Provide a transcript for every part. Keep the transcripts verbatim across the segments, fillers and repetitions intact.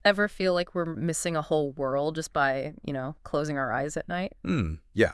Ever feel like we're missing a whole world just by, you know, closing our eyes at night? Hmm, yeah.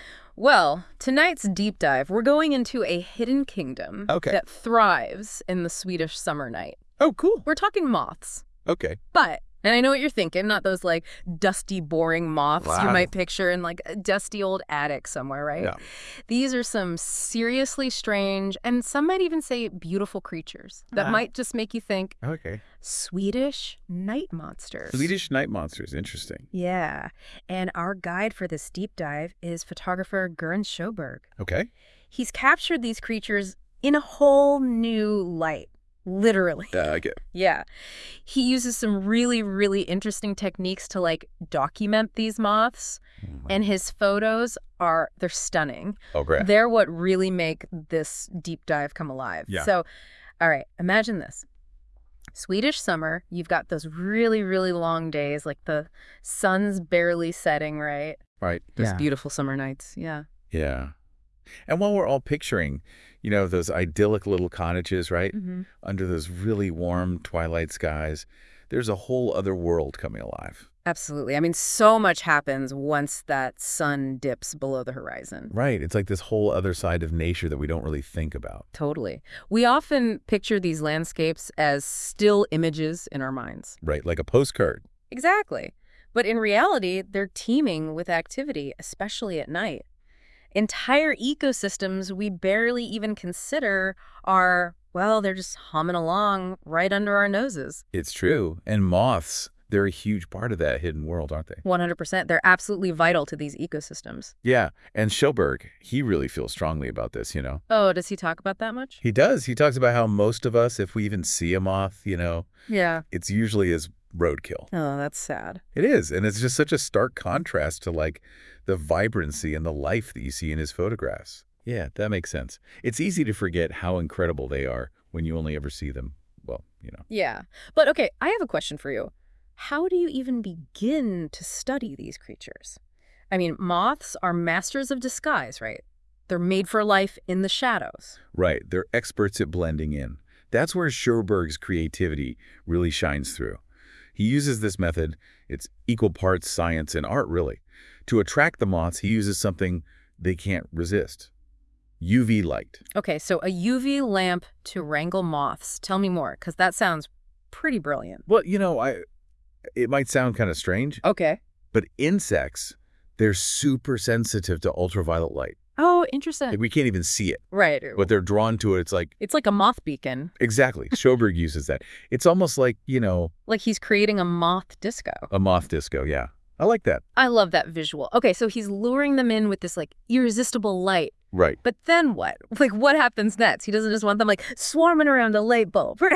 Well, tonight's deep dive, we're going into a hidden kingdom Okay. that thrives in the Swedish summer night. Oh, cool. We're talking moths. Okay. But, and I know what you're thinking, not those like dusty, boring moths you Wow. might picture in like a dusty old attic somewhere, right? No. These are some seriously strange, and some might even say beautiful creatures that Ah. might just make you think Okay. Swedish night monsters. Swedish night monsters. Interesting. Yeah. And our guide for this deep dive is photographer Gurn Sjöberg. Okay. He's captured these creatures in a whole new light. Literally. Uh, I get. Yeah. He uses some really, really interesting techniques to like document these moths. And his photos are, they're stunning. Oh, great. They're what really make this deep dive come alive. Yeah. So, all right, imagine this. Swedish summer, you've got those really, really long days, like the sun's barely setting, right? Right. Those Yeah. beautiful summer nights, yeah. Yeah. And while we're all picturing, you know, those idyllic little cottages, right? Mm-hmm. Under those really warm twilight skies, there's a whole other world coming alive. Absolutely. I mean, so much happens once that sun dips below the horizon. Right. It's like this whole other side of nature that we don't really think about. Totally. We often picture these landscapes as still images in our minds. Right. Like a postcard. Exactly. But in reality, they're teeming with activity, especially at night. Entire ecosystems we barely even consider are, well, they're just humming along right under our noses. It's true. And moths, they're a huge part of that hidden world, aren't they? one hundred percent. They're absolutely vital to these ecosystems. Yeah. And Sjöberg, he really feels strongly about this, you know. Oh, does he talk about that much? He does. He talks about how most of us, if we even see a moth, you know, Yeah. it's usually as roadkill. Oh, that's sad. It is. And it's just such a stark contrast to like the vibrancy and the life that you see in his photographs. Yeah, that makes sense. It's easy to forget how incredible they are when you only ever see them, well, you know. Yeah. But okay, I have a question for you. How do you even begin to study these creatures? I mean, moths are masters of disguise, right? They're made for life in the shadows. Right. They're experts at blending in. That's where Sjöberg's creativity really shines through. He uses this method, it's equal parts science and art, really. To attract the moths, he uses something they can't resist. U V light. Okay, so a U V lamp to wrangle moths. Tell me more, because that sounds pretty brilliant. Well, you know, I it might sound kind of strange, Okay. but insects, they're super sensitive to ultraviolet light. Oh, interesting. Like we can't even see it, Right. but they're drawn to it. It's like, It's like a moth beacon. exactly. Sjöberg uses that. It's almost like, you know, Like he's creating a moth disco. a moth disco. Yeah. I like that. I love that visual. Okay, so he's luring them in with this like irresistible light. Right. But then what? Like what happens next? He doesn't just want them like swarming around a light bulb, right?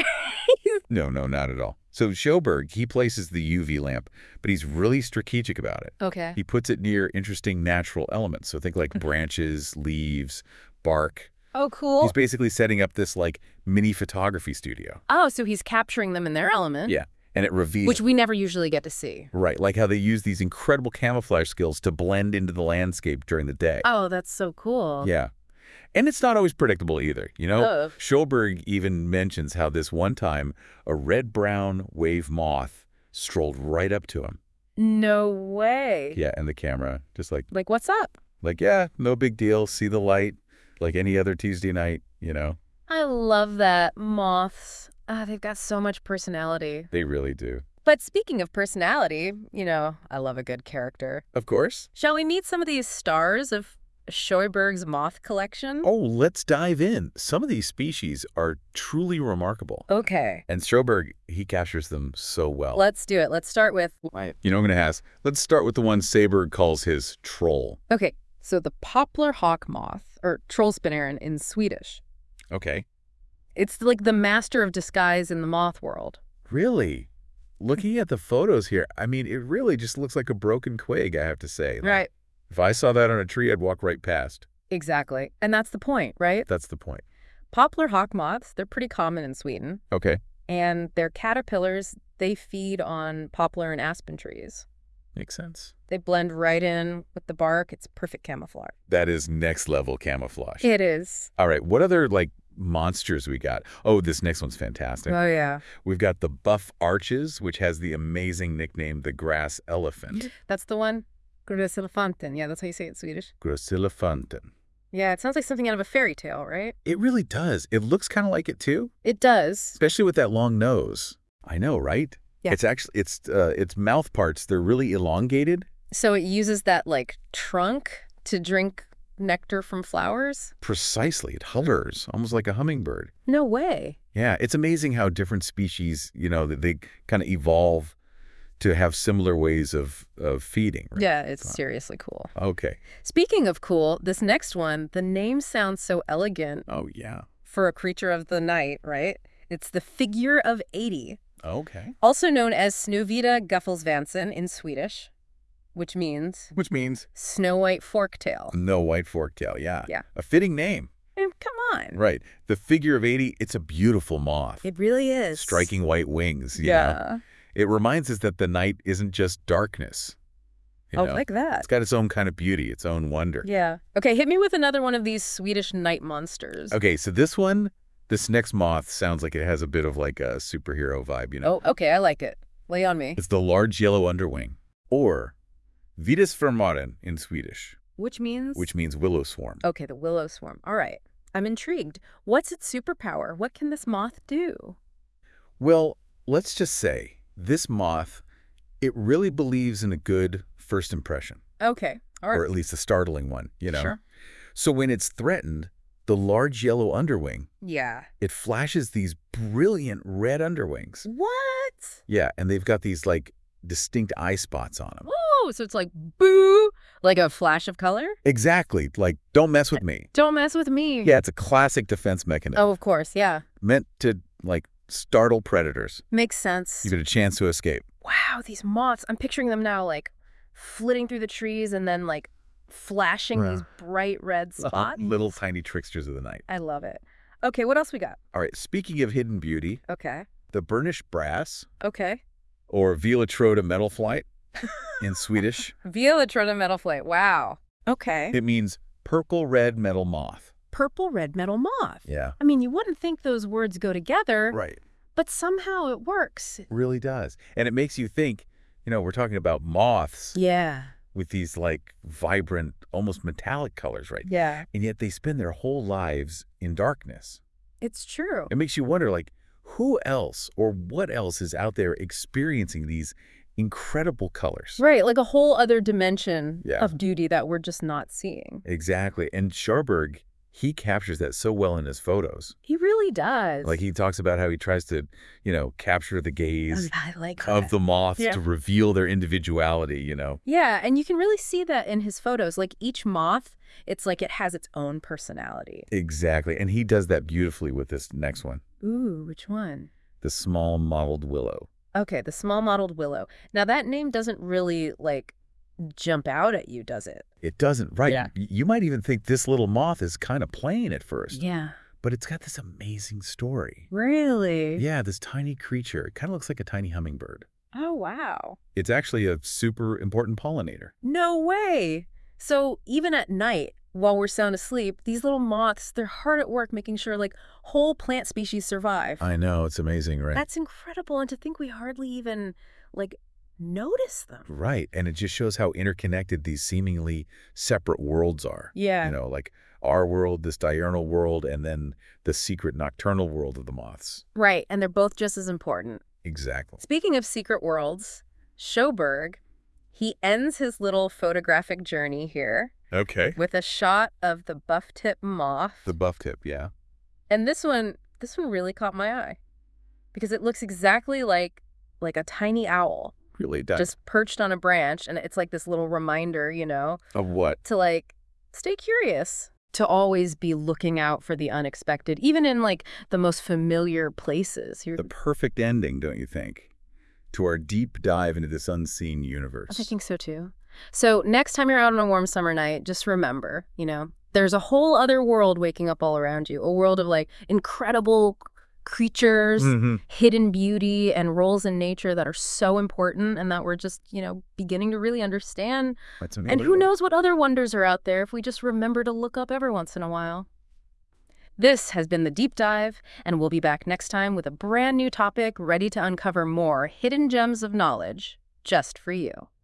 No, no, not at all. So Sjöberg, he places the U V lamp, but he's really strategic about it. Okay. He puts it near interesting natural elements. So think like branches, leaves, bark. Oh, cool. He's basically setting up this like mini photography studio. Oh, so he's capturing them in their element. Yeah. And it reveals. Which we never usually get to see. Right. Like how they use these incredible camouflage skills to blend into the landscape during the day. Oh, that's so cool. Yeah. And it's not always predictable either, you know? Oh. Sjöberg even mentions how this one time a red-brown wave moth strolled right up to him. No way. Yeah, and the camera just like, Like, what's up? like, yeah, no big deal. See the light like any other Tuesday night, you know? I love that. Moths. Ah, they've got so much personality. They really do. But speaking of personality, you know, I love a good character. Of course. Shall we meet some of these stars of Sjöberg's moth collection? Oh, let's dive in. Some of these species are truly remarkable. Okay. And Sjöberg, he captures them so well. Let's do it. Let's start with... You know, I'm going to ask, let's start with the one Sjöberg calls his troll. Okay, so the poplar hawk moth, or trollspinaren in Swedish. Okay. It's like the master of disguise in the moth world. Really? Looking at the photos here, I mean, it really just looks like a broken twig, I have to say. Like, Right. if I saw that on a tree, I'd walk right past. Exactly. And that's the point, right? That's the point. Poplar hawk moths, they're pretty common in Sweden. Okay. And they're caterpillars. They feed on poplar and aspen trees. Makes sense. They blend right in with the bark. It's perfect camouflage. That is next level camouflage. It is. All right. What other, like, monsters we got. Oh, this next one's fantastic. Oh, yeah. We've got the buff arches, which has the amazing nickname, the grass elephant. That's the one? Gräselefanten. Yeah, that's how you say it in Swedish. Gräselefanten. Yeah, it sounds like something out of a fairy tale, right? It really does. It looks kind of like it, too. It does. Especially with that long nose. I know, right? Yeah. It's actually, it's, uh, its mouth parts, they're really elongated. So it uses that, like, trunk to drink nectar from flowers? Precisely. It hovers, almost like a hummingbird. No way. Yeah, it's amazing how different species, you know, they kind of evolve to have similar ways of, of feeding. Right? Yeah, it's seriously cool. Okay. Speaking of cool, this next one, the name sounds so elegant. Oh, yeah. For a creature of the night, right? It's the figure of eighty. Okay. Also known as Snövita Guffelsvansen in Swedish, which means... Which means? Snow White Forktail. No White Forktail, yeah. Yeah. A fitting name. And come on. Right. The figure of eighty, it's a beautiful moth. It really is. Striking white wings, you yeah. know? It reminds us that the night isn't just darkness. You oh, know? like that. It's got its own kind of beauty, its own wonder. Yeah. Okay, hit me with another one of these Swedish night monsters. Okay, so this one, this next moth sounds like it has a bit of like a superhero vibe, you know? Oh, okay, I like it. Lay on me. It's the large yellow underwing, or Videsförmaren in Swedish. Which means? Which means willow swarm. Okay, the willow swarm. All right. I'm intrigued. What's its superpower? What can this moth do? Well, let's just say this moth, it really believes in a good first impression. Okay. All right. Or at least a startling one, you know? Sure. So when it's threatened, the large yellow underwing, yeah, it flashes these brilliant red underwings. What? Yeah, and they've got these like distinct eye spots on them. Oh, so it's like boo, like a flash of color? Exactly. Like, don't mess with me. Don't mess with me. Yeah, it's a classic defense mechanism. Oh, of course, yeah. Meant to, like, startle predators. Makes sense. Give it a chance to escape. Wow, these moths. I'm picturing them now, like, flitting through the trees and then, like, flashing Yeah. these bright red spots. Little tiny tricksters of the night. I love it. Okay, what else we got? All right, speaking of hidden beauty, Okay. the burnished brass, Okay. or Violetroda metalflight in Swedish, Violetroda metalflight. Wow. Okay. it means purple red metal moth. Purple red metal moth. Yeah. I mean, you wouldn't think those words go together, Right. but somehow it works. It really does. And it makes you think, you know, we're talking about moths Yeah. with these like vibrant, almost metallic colors, right? Yeah. And yet they spend their whole lives in darkness. It's true. It makes you wonder, like, who else or what else is out there experiencing these incredible colors? Right, like a whole other dimension Yeah. of beauty that we're just not seeing. Exactly. And Sjöberg, he captures that so well in his photos. He really does. Like, he talks about how he tries to, you know, capture the gaze I like of that. the moths Yeah. to reveal their individuality, you know? Yeah, and you can really see that in his photos. Like each moth, it's like it has its own personality. Exactly. And he does that beautifully with this next one, Ooh, which one? the small mottled willow. Okay, the small mottled willow. Now that name doesn't really like jump out at you, does it? It doesn't, right? Yeah. Y- You might even think this little moth is kind of plain at first, Yeah. but it's got this amazing story. Really? Yeah, this tiny creature. It kind of looks like a tiny hummingbird. Oh, wow. It's actually a super important pollinator. No way. So even at night, while we're sound asleep, these little moths, they're hard at work making sure like whole plant species survive. I know, it's amazing, right? That's incredible. And to think we hardly even like notice them. Right, and it just shows how interconnected these seemingly separate worlds are. Yeah. You know, like our world, this diurnal world, and then the secret nocturnal world of the moths. Right. And they're both just as important. Exactly. Speaking of secret worlds, Sjöberg, he ends his little photographic journey here Okay. with a shot of the buff-tip moth. The buff tip, yeah. And this one, this one really caught my eye because it looks exactly like like a tiny owl Really does. just perched on a branch. And it's like this little reminder, you know, Of what? to like stay curious, to always be looking out for the unexpected, even in like the most familiar places. You're, The perfect ending, don't you think, to our deep dive into this unseen universe. I think so too. So next time you're out on a warm summer night, just remember, you know, there's a whole other world waking up all around you, a world of like incredible creatures, Mhm. hidden beauty, and roles in nature that are so important and that we're just, you know, beginning to really understand. That's And amazing. who knows what other wonders are out there if we just remember to look up every once in a while. This has been The Deep Dive, and we'll be back next time with a brand new topic ready to uncover more hidden gems of knowledge just for you.